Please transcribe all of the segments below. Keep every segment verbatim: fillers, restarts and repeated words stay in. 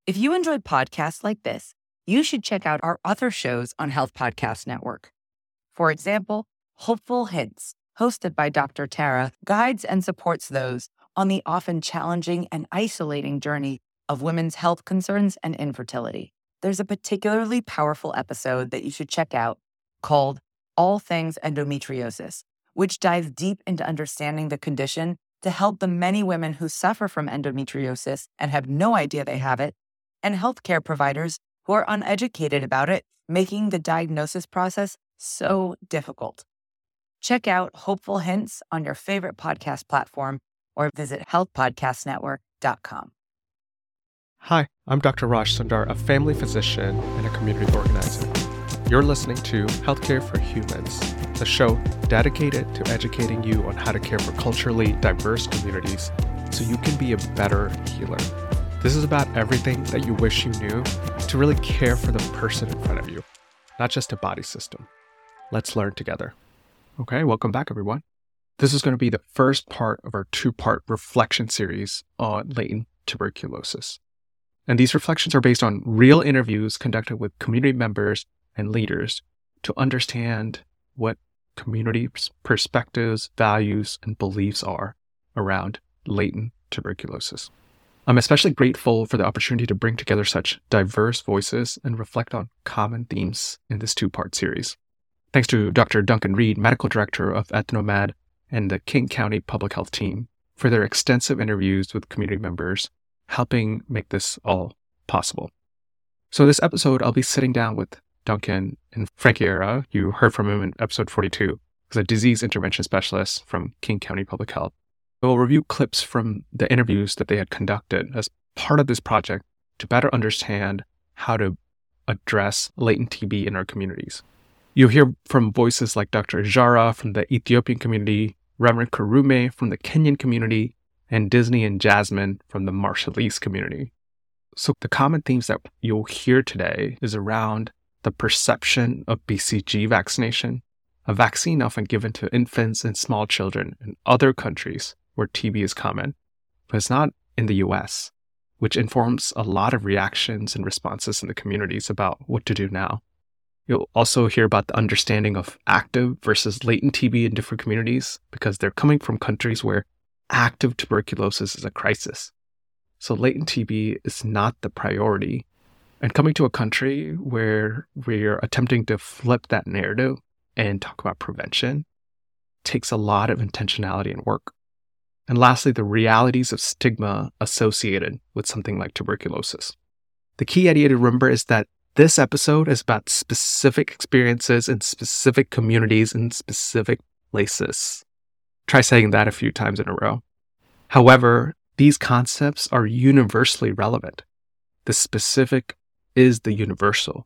If you enjoyed podcasts like this, you should check out our other shows on Health Podcast Network. For example, Hopeful Hints, hosted by Doctor Tara, guides and supports those on the often challenging and isolating journey of women's health concerns and infertility. There's a particularly powerful episode that you should check out called All Things Endometriosis, which dives deep into understanding the condition to help the many women who suffer from endometriosis and have no idea they have it, and healthcare providers who are uneducated about it, making the diagnosis process so difficult. Check out Hopeful Hints on your favorite podcast platform or visit health podcast network dot com. Hi, I'm Doctor Raj Sundar, a family physician and a community organizer. You're listening to Healthcare for Humans, a show dedicated to educating you on how to care for culturally diverse communities so you can be a better healer. This is about everything that you wish you knew to really care for the person in front of you, not just a body system. Let's learn together. Okay, welcome back, everyone. This is going to be the first part of our two-part reflection series on latent tuberculosis. And these reflections are based on real interviews conducted with community members and leaders to understand what community perspectives, values, and beliefs are around latent tuberculosis. I'm especially grateful for the opportunity to bring together such diverse voices and reflect on common themes in this two-part series. Thanks to Doctor Duncan Reid, Medical Director of Ethnomed and the King County Public Health Team, for their extensive interviews with community members, helping make this all possible. So this episode, I'll be sitting down with Duncan and Frankie Era. You heard from him in episode forty-two. He's a disease intervention specialist from King County Public Health. We'll review clips from the interviews that they had conducted as part of this project to better understand how to address latent T B in our communities. You'll hear from voices like Doctor Jara from the Ethiopian community, Reverend Karume from the Kenyan community, and Disney and Jasmine from the Marshallese community. So the common themes that you'll hear today is around the perception of B C G vaccination, a vaccine often given to infants and small children in other countries where T B is common, but it's not in the U S, which informs a lot of reactions and responses in the communities about what to do now. You'll also hear about the understanding of active versus latent T B in different communities because they're coming from countries where active tuberculosis is a crisis. So latent T B is not the priority. And coming to a country where we're attempting to flip that narrative and talk about prevention takes a lot of intentionality and work. And lastly, the realities of stigma associated with something like tuberculosis. The key idea to remember is that this episode is about specific experiences in specific communities in specific places. Try saying that a few times in a row. However, these concepts are universally relevant. The specific is the universal.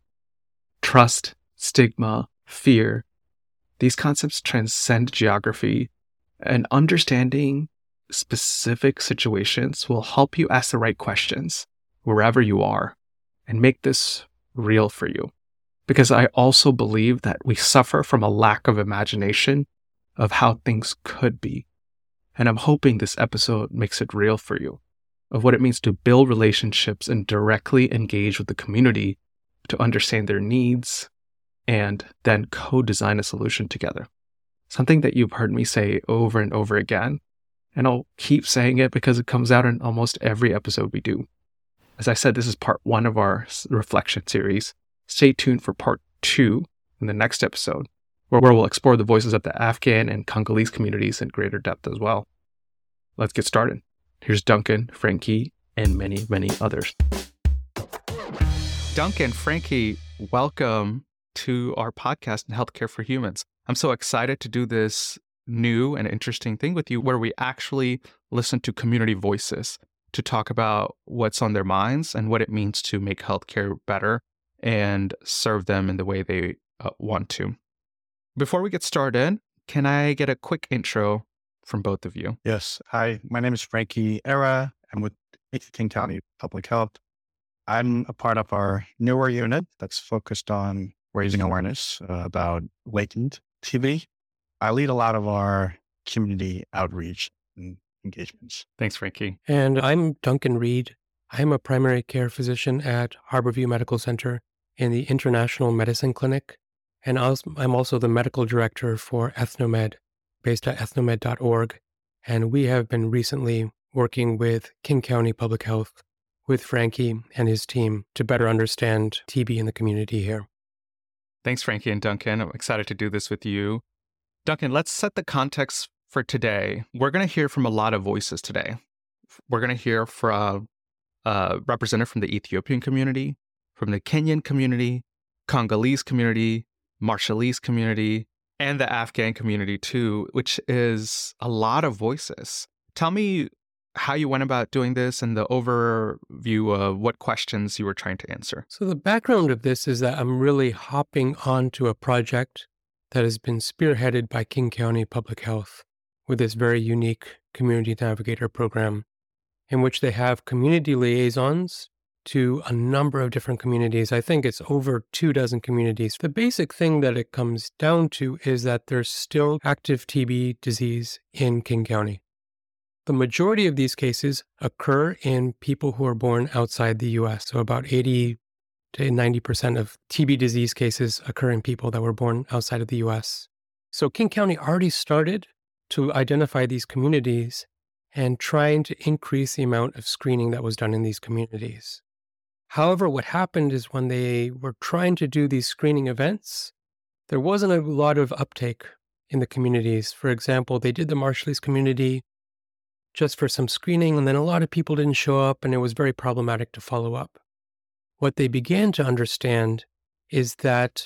Trust, stigma, fear. These concepts transcend geography, and understanding specific situations will help you ask the right questions wherever you are and make this real for you. Because I also believe that we suffer from a lack of imagination of how things could be. And I'm hoping this episode makes it real for you, of what it means to build relationships and directly engage with the community to understand their needs and then co-design a solution together. Something that you've heard me say over and over again, and I'll keep saying it because it comes out in almost every episode we do. As I said, this is part one of our reflection series. Stay tuned for part two in the next episode, where we'll explore the voices of the Afghan and Congolese communities in greater depth as well. Let's get started. Here's Duncan, Frankie, and many, many others. Duncan, Frankie, welcome to our podcast in Healthcare for Humans. I'm so excited to do this new and interesting thing with you where we actually listen to community voices to talk about what's on their minds and what it means to make healthcare better and serve them in the way they uh, want to. Before we get started, can I get a quick intro from both of you? Yes. Hi, my name is Frankie Era. I'm with King County Public Health. I'm a part of our newer unit that's focused on raising awareness uh, about latent T B. I lead a lot of our community outreach and engagements. Thanks, Frankie. And I'm Duncan Reid. I'm a primary care physician at Harborview Medical Center in the International Medicine Clinic, and I'm also the medical director for Ethnomed, based at ethnomed dot org. And we have been recently working with King County Public Health, with Frankie and his team, to better understand T B in the community here. Thanks, Frankie and Duncan. I'm excited to do this with you. Duncan, let's set the context for today. We're going to hear from a lot of voices today. We're going to hear from a representative from the Ethiopian community, from the Kenyan community, Congolese community, Marshallese community, and the Afghan community too, which is a lot of voices. Tell me how you went about doing this and the overview of what questions you were trying to answer. So the background of this is that I'm really hopping onto a project that has been spearheaded by King County Public Health with this very unique Community Navigator program, in which they have community liaisons to a number of different communities. I think it's over two dozen communities. The basic thing that it comes down to is that there's still active T B disease in King County. The majority of these cases occur in people who are born outside the U S. So about eighty to ninety percent of T B disease cases occur in people that were born outside of the U S. So King County already started to identify these communities and trying to increase the amount of screening that was done in these communities. However, what happened is when they were trying to do these screening events, there wasn't a lot of uptake in the communities. For example, they did the Marshallese community just for some screening, and then a lot of people didn't show up, and it was very problematic to follow up. What they began to understand is that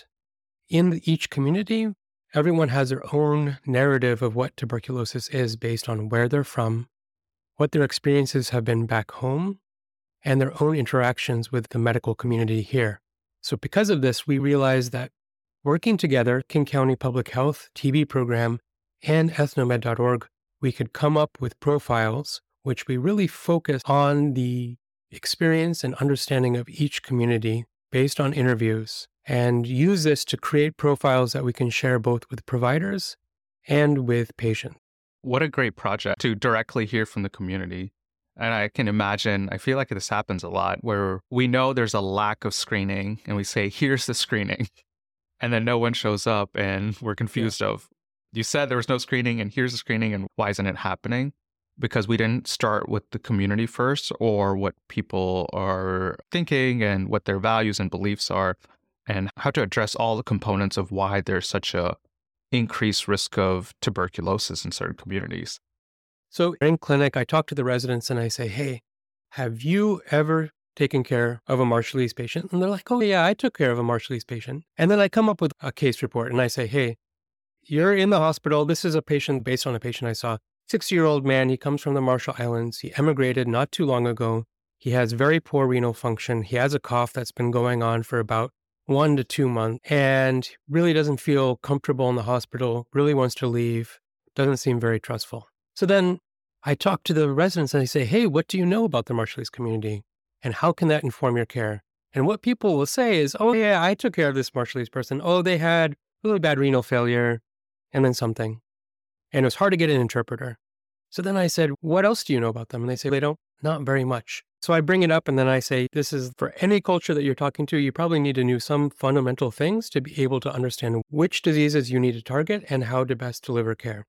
in each community, everyone has their own narrative of what tuberculosis is based on where they're from, what their experiences have been back home, and their own interactions with the medical community here. So because of this, we realized that working together, King County Public Health, T B program, and ethnomed dot org, we could come up with profiles which we really focus on the experience and understanding of each community based on interviews, and use this to create profiles that we can share both with providers and with patients. What a great project to directly hear from the community. And I can imagine, I feel like this happens a lot, where we know there's a lack of screening and we say, here's the screening. And then no one shows up and we're confused yeah. of, you said there was no screening and here's the screening and why isn't it happening? Because we didn't start with the community first, or what people are thinking and what their values and beliefs are, and how to address all the components of why there's such a increased risk of tuberculosis in certain communities. So in clinic, I talk to the residents and I say, hey, have you ever taken care of a Marshallese patient? And they're like, oh yeah, I took care of a Marshallese patient. And then I come up with a case report and I say, hey, you're in the hospital. This is a patient based on a patient I saw. sixty-year-old man, he comes from the Marshall Islands. He emigrated not too long ago. He has very poor renal function. He has a cough that's been going on for about one to two months and really doesn't feel comfortable in the hospital, really wants to leave, doesn't seem very trustful. So then I talk to the residents and I say, hey, what do you know about the Marshallese community? And how can that inform your care? And what people will say is, oh yeah, I took care of this Marshallese person. Oh, they had really bad renal failure and then something. And it was hard to get an interpreter. So then I said, what else do you know about them? And they say, they don't, not very much. So I bring it up and then I say, this is for any culture that you're talking to, you probably need to know some fundamental things to be able to understand which diseases you need to target and how to best deliver care.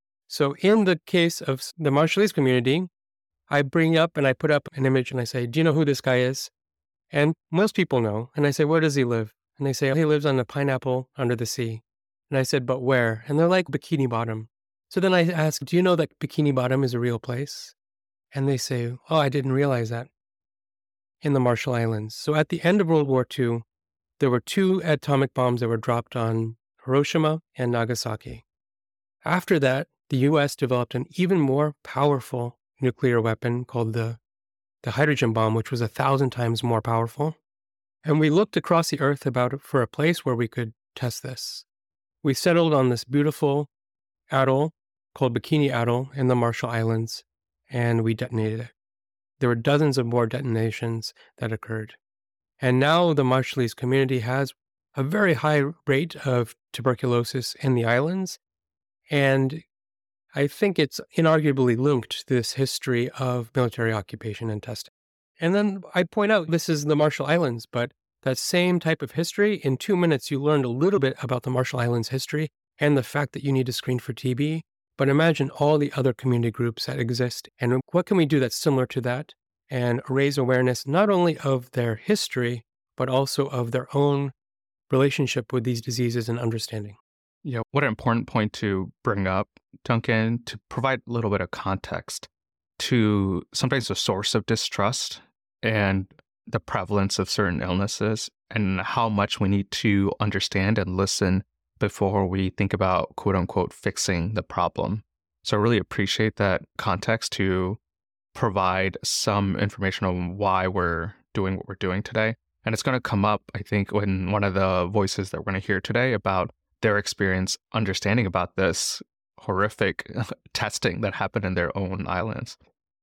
So in the case of the Marshallese community, I bring up and I put up an image and I say, do you know who this guy is? And most people know. And I say, where does he live? And they say, oh, he lives on a pineapple under the sea. And I said, but where? And they're like, Bikini Bottom. So then I ask, do you know that Bikini Bottom is a real place? And they say, oh, I didn't realize that. In the Marshall Islands. So at the end of World War Two, there were two atomic bombs that were dropped on Hiroshima and Nagasaki. After that, the U S developed an even more powerful nuclear weapon called the, the hydrogen bomb, which was a thousand times more powerful. And we looked across the earth about for a place where we could test this. We settled on this beautiful atoll called Bikini Atoll in the Marshall Islands, and we detonated it. There were dozens of more detonations that occurred. And now the Marshallese community has a very high rate of tuberculosis in the islands. And I think it's inarguably linked to this history of military occupation and testing. And then I point out this is the Marshall Islands, but that same type of history, in two minutes, you learned a little bit about the Marshall Islands history and the fact that you need to screen for T B. But imagine all the other community groups that exist. And what can we do that's similar to that and raise awareness not only of their history, but also of their own relationship with these diseases and understanding. Yeah, what an important point to bring up, Duncan, to provide a little bit of context to sometimes the source of distrust and the prevalence of certain illnesses and how much we need to understand and listen before we think about, quote unquote, fixing the problem. So I really appreciate that context to provide some information on why we're doing what we're doing today. And it's going to come up, I think, when one of the voices that we're going to hear today about their experience understanding about this horrific testing that happened in their own islands.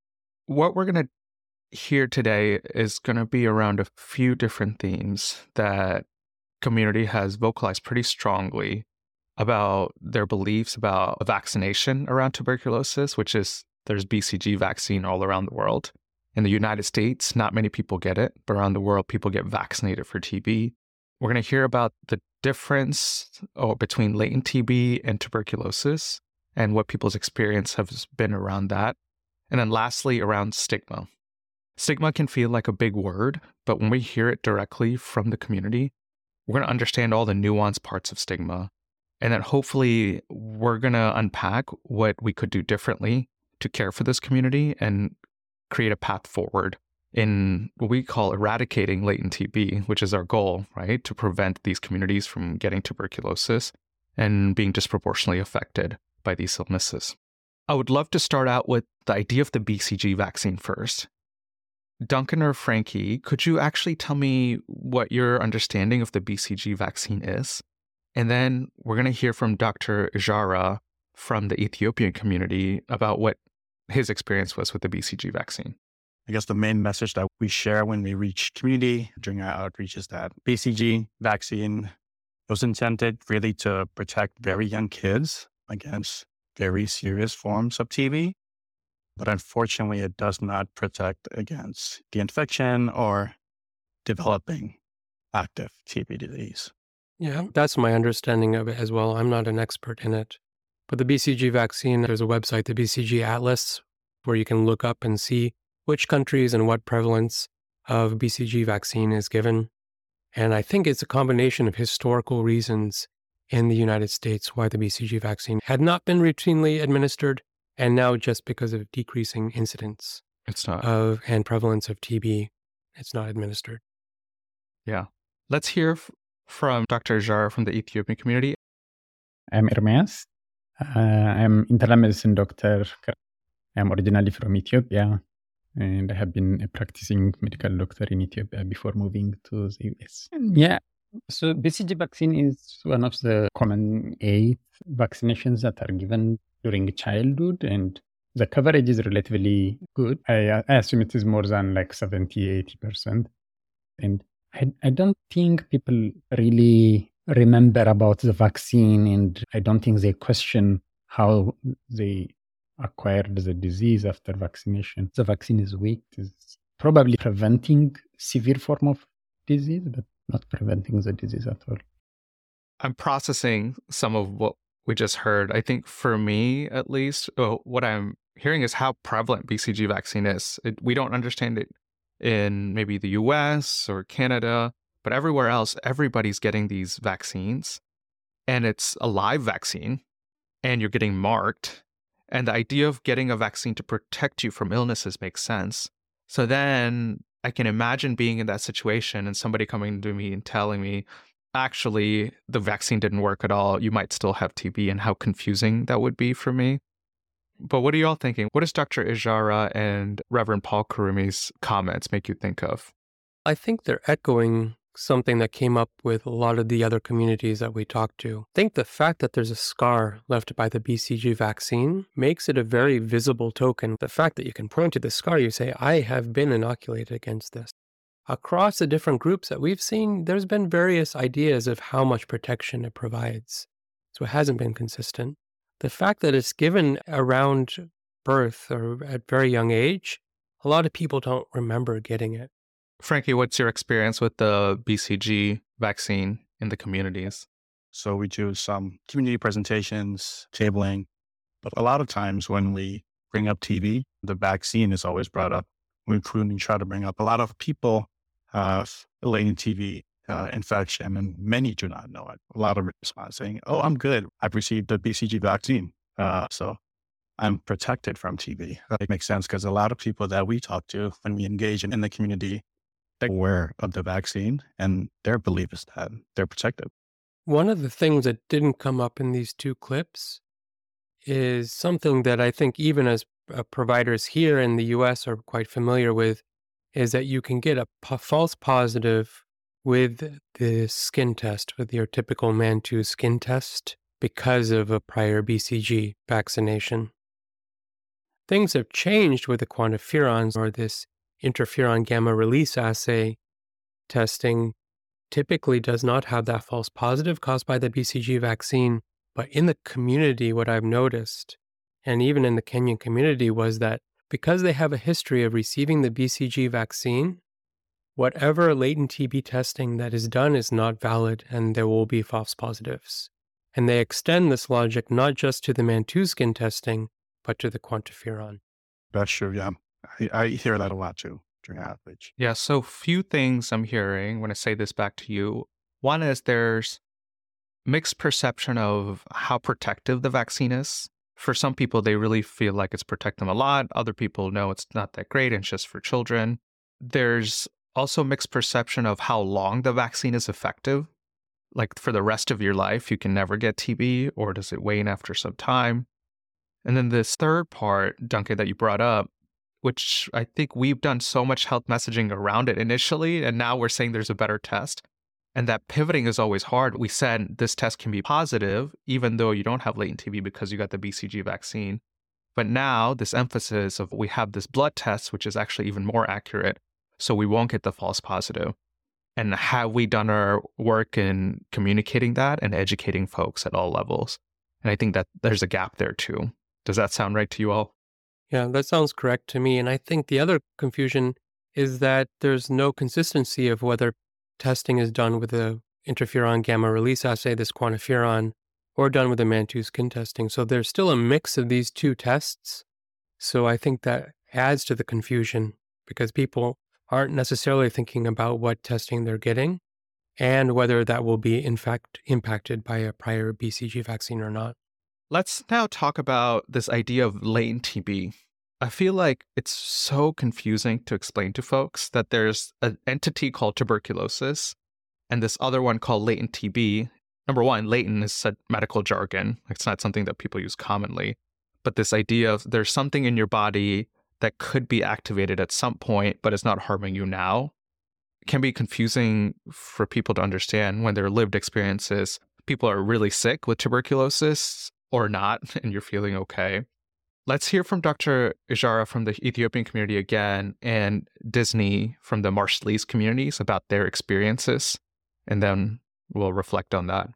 What we're going to hear today is going to be around a few different themes that community has vocalized pretty strongly about their beliefs about vaccination around tuberculosis, which is there's B C G vaccine all around the world. In the United States, not many people get it, but around the world, people get vaccinated for T B. We're going to hear about the difference oh, between latent T B and tuberculosis and what people's experience has been around that. And then lastly, around stigma. Stigma can feel like a big word, but when we hear it directly from the community, we're going to understand all the nuanced parts of stigma. And then hopefully we're going to unpack what we could do differently to care for this community and create a path forward in what we call eradicating latent T B, which is our goal, right? To prevent these communities from getting tuberculosis and being disproportionately affected by these illnesses. I would love to start out with the idea of the B C G vaccine first. Duncan or Frankie, could you actually tell me what your understanding of the B C G vaccine is? And then we're going to hear from Doctor Ijara from the Ethiopian community about what his experience was with the B C G vaccine. I guess the main message that we share when we reach community during our outreach is that B C G vaccine was intended really to protect very young kids against very serious forms of T B. But unfortunately, it does not protect against the infection or developing active T B disease. Yeah, that's my understanding of it as well. I'm not an expert in it. But the B C G vaccine, there's a website, the B C G Atlas, where you can look up and see which countries and what prevalence of B C G vaccine is given. And I think it's a combination of historical reasons in the United States why the B C G vaccine had not been routinely administered, and now just because of decreasing incidence It's not. of and prevalence of T B, it's not administered. Yeah. Let's hear f- from Doctor Ijara from the Ethiopian community. I'm Ermias. Uh, I'm internal medicine doctor. I'm originally from Ethiopia, and I have been a practicing medical doctor in Ethiopia before moving to the U S. Yeah, so B C G vaccine is one of the common eight vaccinations that are given during childhood, and the coverage is relatively good. I, I assume it is more than like seventy, eighty percent. And I, I don't think people really remember about the vaccine, and I don't think they question how they acquired the disease after vaccination. The vaccine is weak. It's probably preventing severe form of disease, but not preventing the disease at all. I'm processing some of what we just heard. I think for me, at least, oh, what I'm hearing is how prevalent B C G vaccine is. It, we don't understand it in maybe the U S or Canada, but everywhere else, everybody's getting these vaccines, and it's a live vaccine, and you're getting marked. And the idea of getting a vaccine to protect you from illnesses makes sense. So then I can imagine being in that situation and somebody coming to me and telling me, actually, the vaccine didn't work at all. You might still have T B, and how confusing that would be for me. But what are you all thinking? What does Doctor Ijara and Reverend Paul Kurumi's comments make you think of? I think they're echoing something that came up with a lot of the other communities that we talked to. I think the fact that there's a scar left by the B C G vaccine makes it a very visible token. The fact that you can point to the scar, you say, I have been inoculated against this. Across the different groups that we've seen, there's been various ideas of how much protection it provides. So it hasn't been consistent. The fact that it's given around birth or at very young age a lot of people don't remember getting it. Frankie, what's your experience with the B C G vaccine in the communities? So we do some community presentations, tabling, but a lot of times when we bring up T B, the vaccine is always brought up. We try to bring up a lot of people have latent T B uh, infection, and many do not know it. A lot of response saying, "Oh, I'm good. I've received the B C G vaccine, uh, so I'm protected from T B." That makes sense because a lot of people that we talk to when we engage in, in the community, they're aware of the vaccine, and their belief is that they're protected. One of the things that didn't come up in these two clips is something that I think even as uh, providers here in the U S are quite familiar with, is that you can get a p- false positive with the skin test, with your typical Mantoux skin test, because of a prior B C G vaccination. Things have changed with the quantiferons, or this interferon gamma release assay testing typically does not have that false positive caused by the B C G vaccine. But in the community, what I've noticed, and even in the Kenyan community, was that because they have a history of receiving the B C G vaccine, whatever latent T B testing that is done is not valid, and there will be false positives. And they extend this logic not just to the Mantoux skin testing, but to the quantiferon. That's true, yeah. I, I hear that a lot too during outreach. Yeah, so few things I'm hearing when I say this back to you. One is there's mixed perception of how protective the vaccine is. For some people, they really feel like it's protecting them a lot. Other people know it's not that great and it's just for children. There's also mixed perception of how long the vaccine is effective. Like for the rest of your life, you can never get T B, or does it wane after some time? And then this third part, Duncan, that you brought up, which I think we've done so much health messaging around it initially, and now we're saying there's a better test. And that pivoting is always hard. We said this test can be positive, even though you don't have latent T B because you got the B C G vaccine. But now this emphasis of we have this blood test, which is actually even more accurate, so we won't get the false positive. And have we done our work in communicating that and educating folks at all levels? And I think that there's a gap there too. Does that sound right to you all? Yeah, that sounds correct to me. And I think the other confusion is that there's no consistency of whether testing is done with the interferon gamma release assay, this quantiferon, or done with the Mantoux skin testing. So there's still a mix of these two tests. So I think that adds to the confusion because people aren't necessarily thinking about what testing they're getting and whether that will be, in fact, impacted by a prior B C G vaccine or not. Let's now talk about this idea of latent T B. I feel like it's so confusing to explain to folks that there's an entity called tuberculosis and this other one called latent T B. Number one, latent is a medical jargon. It's not something that people use commonly. But this idea of there's something in your body that could be activated at some point, but is not harming you now, it can be confusing for people to understand when their lived experiences. People are really sick with tuberculosis or not, and you're feeling okay. Let's hear from Doctor Ijara from the Ethiopian community again and Disney from the Marshallese communities about their experiences, and then we'll reflect on that.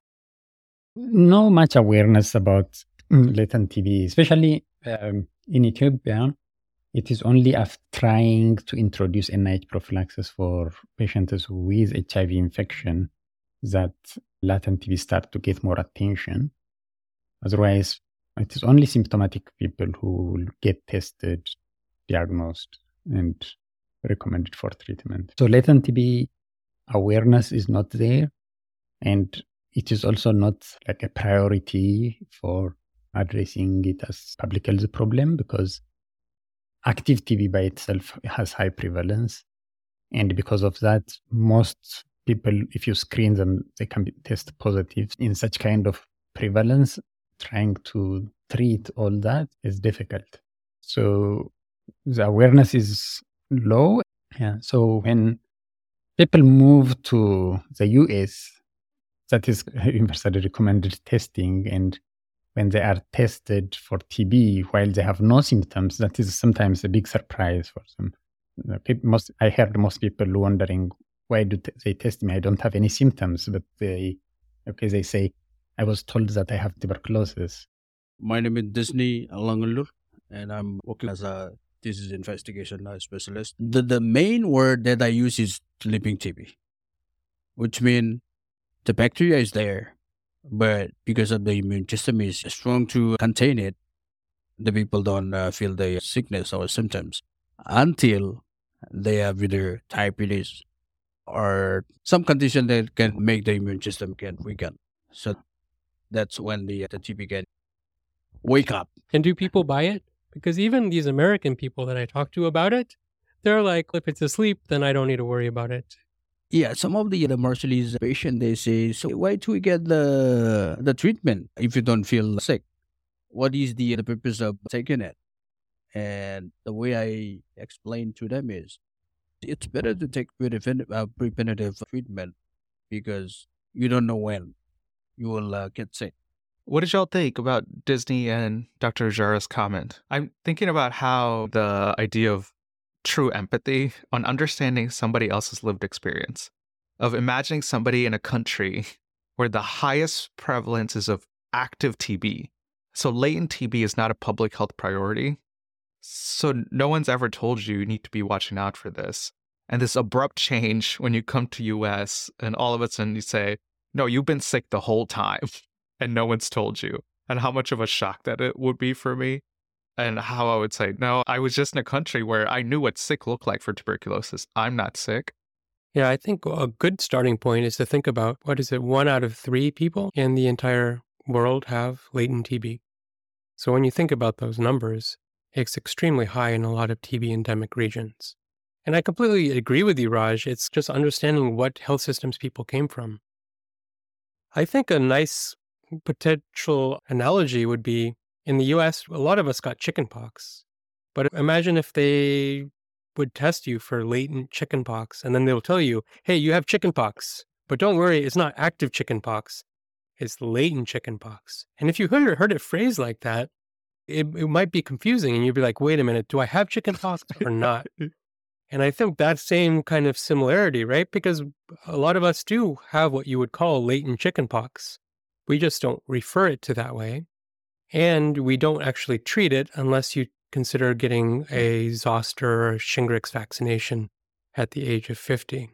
No much awareness about latent T B, especially um, in Ethiopia. It is only after trying to introduce N I H prophylaxis for patients with H I V infection that latent T B start to get more attention. Otherwise, it is only symptomatic people who will get tested, diagnosed, and recommended for treatment. So latent T B awareness is not there, and it is also not like a priority for addressing it as public health problem because active T B by itself has high prevalence. And because of that, most people, if you screen them, they can be test positive. In such kind of prevalence, trying to treat all that is difficult. So the awareness is low. Yeah. So when people move to the U S, that is universally recommended testing. And when they are tested for T B while they have no symptoms, that is sometimes a big surprise for them. People, most, I heard most people wondering, why do t- they test me? I don't have any symptoms, but they, okay, they say, I was told that I have tuberculosis. My name is Disney Alangalur, and I'm working as a disease investigation uh, specialist. The, the main word that I use is sleeping T B, which means the bacteria is there, but because of the immune system is strong to contain it, the people don't uh, feel the sickness or symptoms until they have either diabetes or some condition that can make the immune system get weakened. So that's when the, the T B can wake up. And do people buy it? Because even these American people that I talk to about it, they're like, if it's asleep, then I don't need to worry about it. Yeah, some of the, the Marshallese patients, they say, so why do we get the the treatment if you don't feel sick? What is the, the purpose of taking it? And the way I explain to them is, it's better to take preventative, uh, preventative treatment because you don't know when you will uh, get sick. What did y'all think about Disney and Doctor Jara's comment? I'm thinking about how the idea of true empathy on understanding somebody else's lived experience, of imagining somebody in a country where the highest prevalence is of active T B. So latent T B is not a public health priority. So no one's ever told you you need to be watching out for this. And this abrupt change when you come to U S and all of a sudden you say, no, you've been sick the whole time and no one's told you. And how much of a shock that it would be for me. And how I would say, no, I was just in a country where I knew what sick looked like for tuberculosis. I'm not sick. Yeah, I think a good starting point is to think about, what is it, one out of three people in the entire world have latent T B. So when you think about those numbers, it's extremely high in a lot of T B endemic regions. And I completely agree with you, Raj. It's just understanding what health systems people came from. I think a nice potential analogy would be, in the U S, a lot of us got chickenpox. But imagine if they would test you for latent chickenpox, and then they'll tell you, hey, you have chickenpox. But don't worry, it's not active chickenpox. It's latent chickenpox. And if you heard, heard it phrased like that, it, it might be confusing. And you'd be like, wait a minute, do I have chickenpox or not? And I think that same kind of similarity, right? Because a lot of us do have what you would call latent chickenpox. We just don't refer it to that way. And we don't actually treat it unless you consider getting a zoster or Shingrix vaccination at the age of fifty.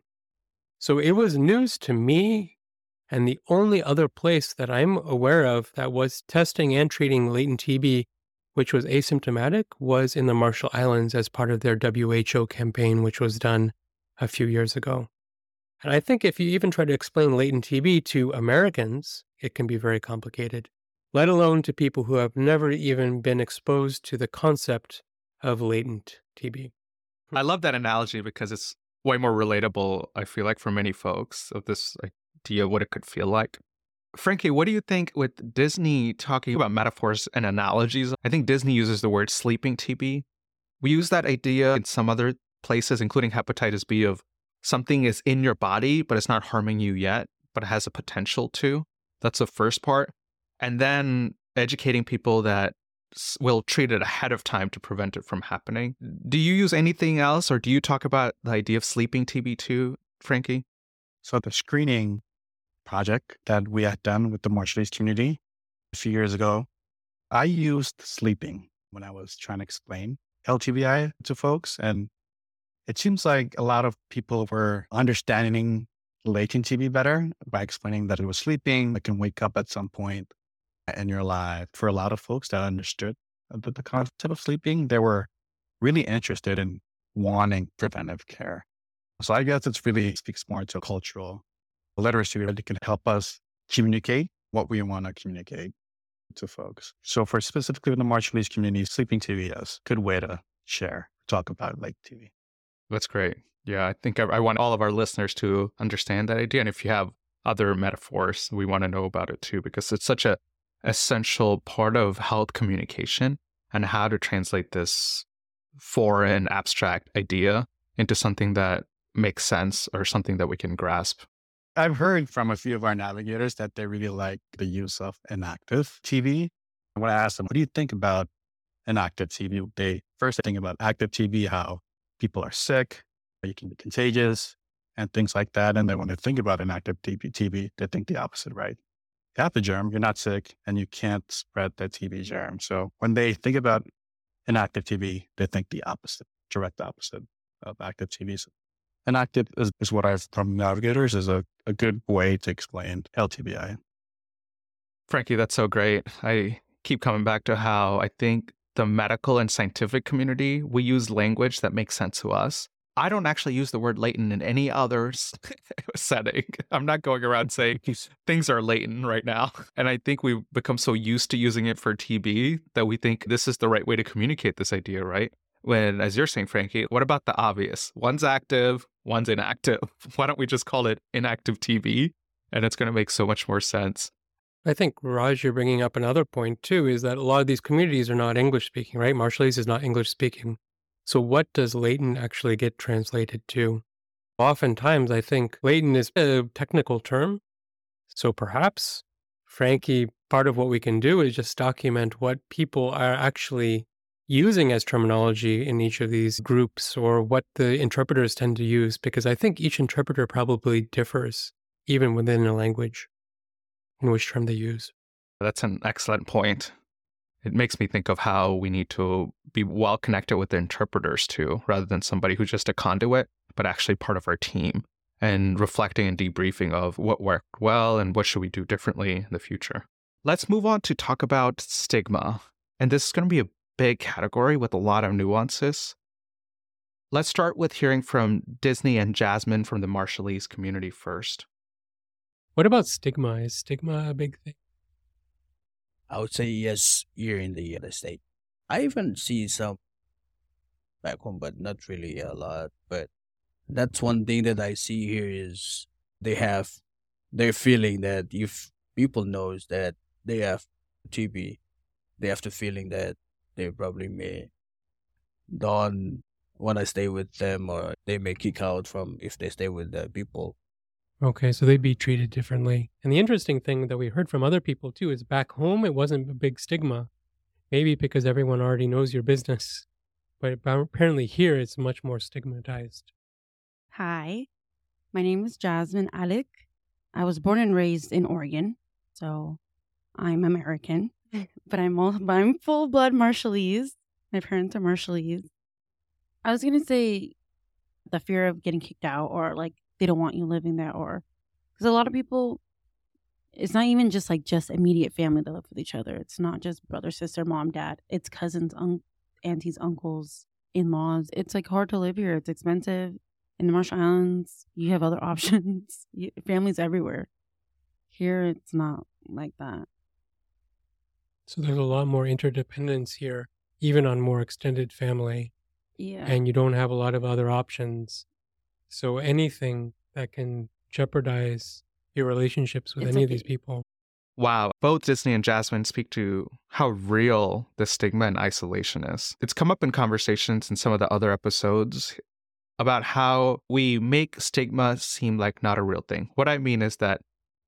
So it was news to me. And the only other place that I'm aware of that was testing and treating latent T B, which was asymptomatic, was in the Marshall Islands as part of their W H O campaign, which was done a few years ago. And I think if you even try to explain latent T B to Americans, it can be very complicated, let alone to people who have never even been exposed to the concept of latent T B. I love that analogy because it's way more relatable, I feel like, for many folks, of this idea of what it could feel like. Frankie, what do you think with Disney talking about metaphors and analogies? I think Disney uses the word sleeping T B. We use that idea in some other places, including hepatitis B, of something is in your body, but it's not harming you yet, but it has a potential to. That's the first part. And then educating people that will treat it ahead of time to prevent it from happening. Do you use anything else, or do you talk about the idea of sleeping T B too, Frankie? So the screening project that we had done with the Marshallese community a few years ago, I used sleeping when I was trying to explain L T B I to folks. And it seems like a lot of people were understanding latent T B better by explaining that it was sleeping, it can wake up at some point in your life. For a lot of folks that understood the, the concept of sleeping, they were really interested in wanting preventive care. So I guess it's really speaks more to cultural literacy that can help us communicate what we want to communicate to folks. So for specifically in the Marshallese community, sleeping T B is a good way to share, talk about latent T B. That's great. Yeah, I think I, I want all of our listeners to understand that idea. And if you have other metaphors, we want to know about it too, because it's such a essential part of health communication and how to translate this foreign abstract idea into something that makes sense or something that we can grasp. I've heard from a few of our navigators that they really like the use of inactive T B. When I asked them, what do you think about inactive T B? They first think about active T B, how people are sick, you can be contagious and things like that. And then when they think about inactive T B, T B, they think the opposite, right? You have the germ, you're not sick, and you can't spread the T B germ. So when they think about inactive T B, they think the opposite, direct opposite of active T B. So inactive is, is what I've from navigators is a, a good way to explain L T B I. Frankie, that's so great. I keep coming back to how I think the medical and scientific community, we use language that makes sense to us. I don't actually use the word latent in any other setting. I'm not going around saying things are latent right now. And I think we've become so used to using it for T B that we think this is the right way to communicate this idea, right? When, as you're saying, Frankie, what about the obvious? One's active, one's inactive. Why don't we just call it inactive T B? And it's going to make so much more sense. I think, Raj, you're bringing up another point, too, is that a lot of these communities are not English speaking, right? Marshallese is not English speaking. So what does latent actually get translated to? Oftentimes, I think latent is a technical term. So perhaps, Frankie, part of what we can do is just document what people are actually using as terminology in each of these groups or what the interpreters tend to use, because I think each interpreter probably differs, even within a language, in which term they use. That's an excellent point. It makes me think of how we need to be well connected with the interpreters too, rather than somebody who's just a conduit, but actually part of our team, and reflecting and debriefing of what worked well and what should we do differently in the future. Let's move on to talk about stigma. And this is going to be a big category with a lot of nuances. Let's start with hearing from Disney and Jasmine from the Marshallese community first. What about stigma? Is stigma a big thing? I would say yes, here in the other state. I even see some back home, but not really a lot. But that's one thing that I see here is they have, they're feeling that if people knows that they have T B, they have the feeling that they probably may don't want to stay with them, or they may kick out from if they stay with the people. Okay, so they'd be treated differently. And the interesting thing that we heard from other people too is back home, it wasn't a big stigma. Maybe because everyone already knows your business. But apparently here it's much more stigmatized. Hi, my name is Jasmine Alec. I was born and raised in Oregon, so I'm American. But I'm all, but I'm full-blood Marshallese. My parents are Marshallese. I was going to say the fear of getting kicked out, or like they don't want you living there, or because a lot of people, it's not even just like just immediate family that live with each other. It's not just brother, sister, mom, dad. It's cousins, un- aunties, uncles, in-laws. It's like hard to live here. It's expensive. In the Marshall Islands, you have other options. You, families everywhere. Here, it's not like that. So there's a lot more interdependence here, even on more extended family. Yeah. And you don't have a lot of other options. So anything that can jeopardize your relationships with It's any like of these a- people. Wow, both Disney and Jasmine speak to how real the stigma and isolation is. It's come up in conversations in some of the other episodes about how we make stigma seem like not a real thing. What I mean is that,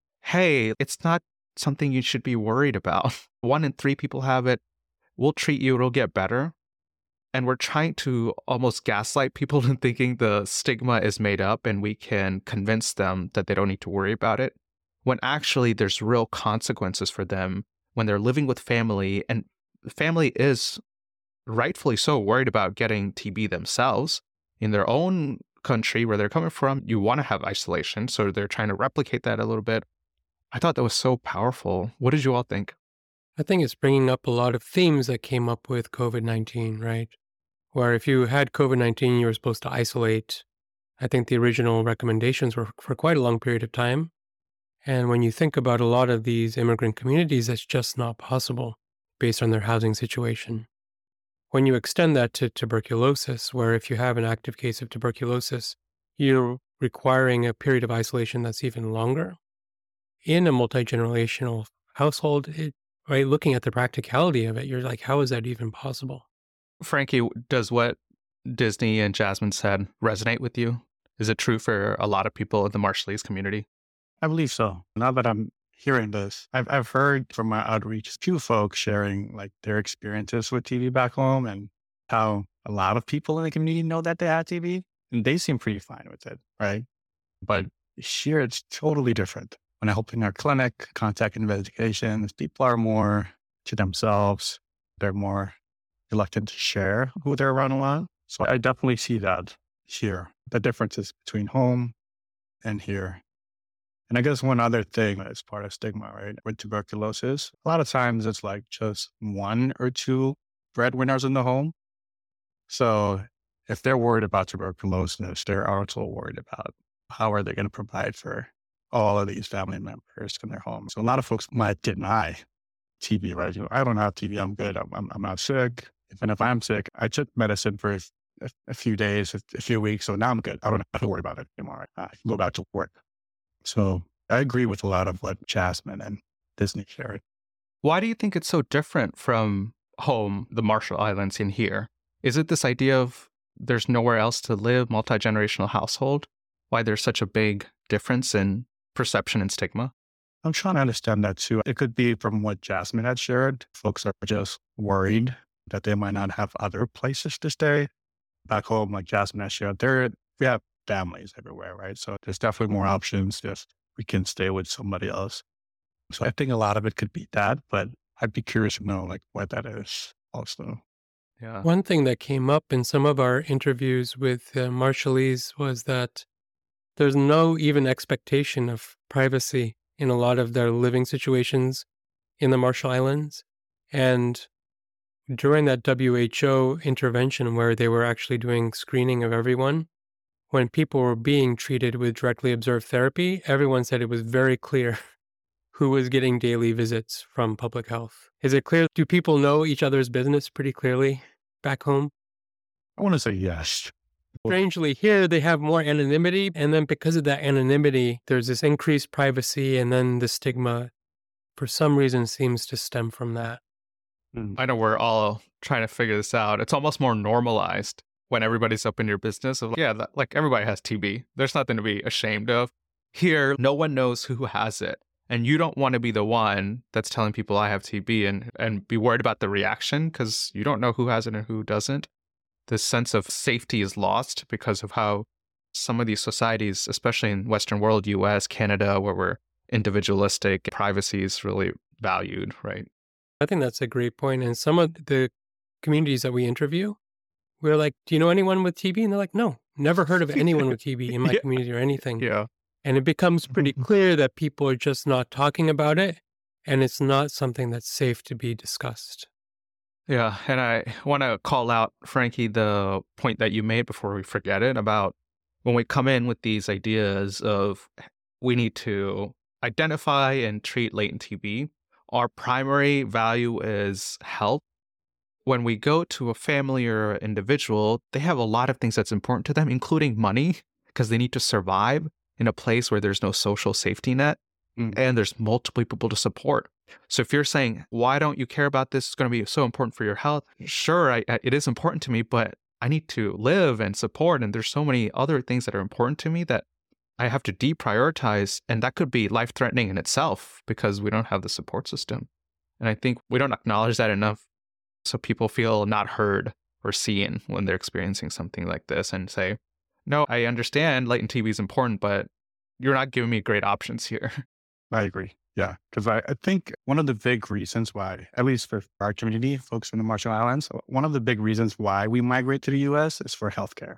hey, it's not something you should be worried about. One in three people have it. We'll treat you, it'll get better. And we're trying to almost gaslight people into thinking the stigma is made up and we can convince them that they don't need to worry about it, when actually there's real consequences for them when they're living with family. And family is rightfully so worried about getting T B themselves. In their own country where they're coming from, you want to have isolation. So they're trying to replicate that a little bit. I thought that was so powerful. What did you all think? I think it's bringing up a lot of themes that came up with COVID nineteen, right? Where if you had COVID nineteen, you were supposed to isolate. I think the original recommendations were for quite a long period of time. And when you think about a lot of these immigrant communities, that's just not possible based on their housing situation. When you extend that to tuberculosis, where if you have an active case of tuberculosis, you're requiring a period of isolation that's even longer. In a multi-generational household, it, right, looking at the practicality of it, you're like, how is that even possible? Frankie, does what Disney and Jasmine said resonate with you? Is it true for a lot of people in the Marshallese community? I believe so. Now that I'm hearing this, I've I've heard from my outreach a few folks sharing like their experiences with T B back home and how a lot of people in the community know that they have T B and they seem pretty fine with it, right? But here it's totally different. When I help in our clinic, contact investigations, people are more to themselves. They're more reluctant to share who they're around a lot. So I definitely see that here, the differences between home and here. And I guess one other thing that's part of stigma, right, with tuberculosis, a lot of times it's like just one or two breadwinners in the home. So if they're worried about tuberculosis, they're also worried about how are they going to provide for all of these family members in their home. So a lot of folks might deny T B, right? You know, I don't have T B. I'm good. I'm, I'm, I'm not sick. And if I'm sick, I took medicine for a, a few days, a, a few weeks. So now I'm good. I don't have to worry about it anymore. I can go back to work. So I agree with a lot of what Jasmine and Disney shared. Why do you think it's so different from home, the Marshall Islands, in here? Is it this idea of there's nowhere else to live, multi-generational household? Why there's such a big difference in perception and stigma? I'm trying to understand that too. It could be from what Jasmine had shared. Folks are just worried that they might not have other places to stay. Back home, like Jasmine has shared, there we have families everywhere, right? So there's definitely more options if we can stay with somebody else. So I think a lot of it could be that, but I'd be curious to know like what that is also. Yeah. One thing that came up in some of our interviews with uh, Marshallese was that there's no even expectation of privacy in a lot of their living situations in the Marshall Islands. And during that W H O intervention where they were actually doing screening of everyone, when people were being treated with directly observed therapy, everyone said it was very clear who was getting daily visits from public health. Is it clear? Do people know each other's business pretty clearly back home? I want to say yes. Strangely, here they have more anonymity. And then because of that anonymity, there's this increased privacy. And then the stigma, for some reason, seems to stem from that. I know we're all trying to figure this out. It's almost more normalized when everybody's up in your business of, yeah, that, like everybody has T B. There's nothing to be ashamed of. Here, no one knows who has it. And you don't want to be the one that's telling people I have T B and, and be worried about the reaction because you don't know who has it and who doesn't. This sense of safety is lost because of how some of these societies, especially in Western world, U S, Canada, where we're individualistic, privacy is really valued, right? I think that's a great point. And some of the communities that we interview, we're like, do you know anyone with T B? And they're like, no, never heard of anyone with T B in my Yeah. community or anything. Yeah. And it becomes pretty clear that people are just not talking about it. And it's not something that's safe to be discussed. Yeah. And I want to call out, Frankie, the point that you made before we forget it about when we come in with these ideas of we need to identify and treat latent T B, our primary value is health. When we go to a family or an individual, they have a lot of things that's important to them, including money, because they need to survive in a place where there's no social safety net mm. and there's multiple people to support. So if you're saying, why don't you care about this? It's going to be so important for your health. Sure, I, I, it is important to me, but I need to live and support. And there's so many other things that are important to me that I have to deprioritize. And that could be life-threatening in itself because we don't have the support system. And I think we don't acknowledge that enough. So people feel not heard or seen when they're experiencing something like this and say, no, I understand latent T B is important, but you're not giving me great options here. I agree. Yeah. Because I, I think one of the big reasons why, at least for our community, folks from the Marshall Islands, one of the big reasons why we migrate to the U S is for healthcare.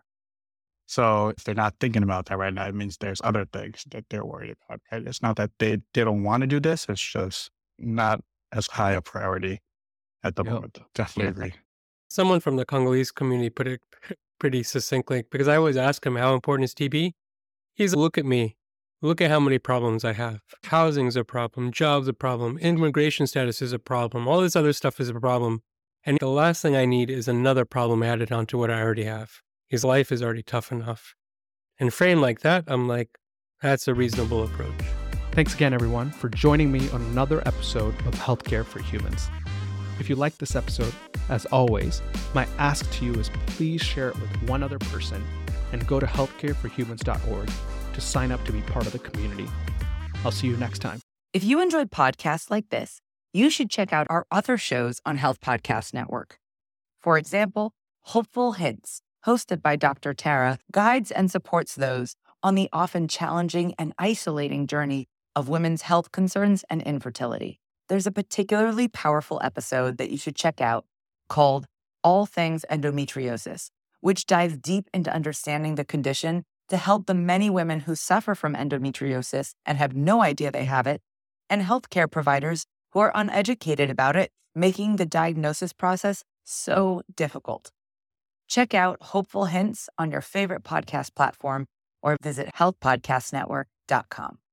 So if they're not thinking about that right now, it means there's other things that they're worried about. Right? It's not that they, they don't want to do this. It's just not as high a priority at the Yep. moment. Definitely agree. Someone from the Congolese community put it pretty succinctly because I always ask him how important is T B. He's like, look at me. Look at how many problems I have. Housing's a problem. Job's a problem. Immigration status is a problem. All this other stuff is a problem. And the last thing I need is another problem added onto what I already have. His life is already tough enough. And framed like that, I'm like, that's a reasonable approach. Thanks again, everyone, for joining me on another episode of Healthcare for Humans. If you liked this episode, as always, my ask to you is please share it with one other person and go to healthcare for humans dot org to sign up to be part of the community. I'll see you next time. If you enjoyed podcasts like this, you should check out our other shows on Health Podcast Network. For example, Hopeful Hints, hosted by Doctor Tara, guides and supports those on the often challenging and isolating journey of women's health concerns and infertility. There's a particularly powerful episode that you should check out called All Things Endometriosis, which dives deep into understanding the condition to help the many women who suffer from endometriosis and have no idea they have it, and healthcare providers who are uneducated about it, making the diagnosis process so difficult. Check out Hopeful Hints on your favorite podcast platform or visit health podcast network dot com.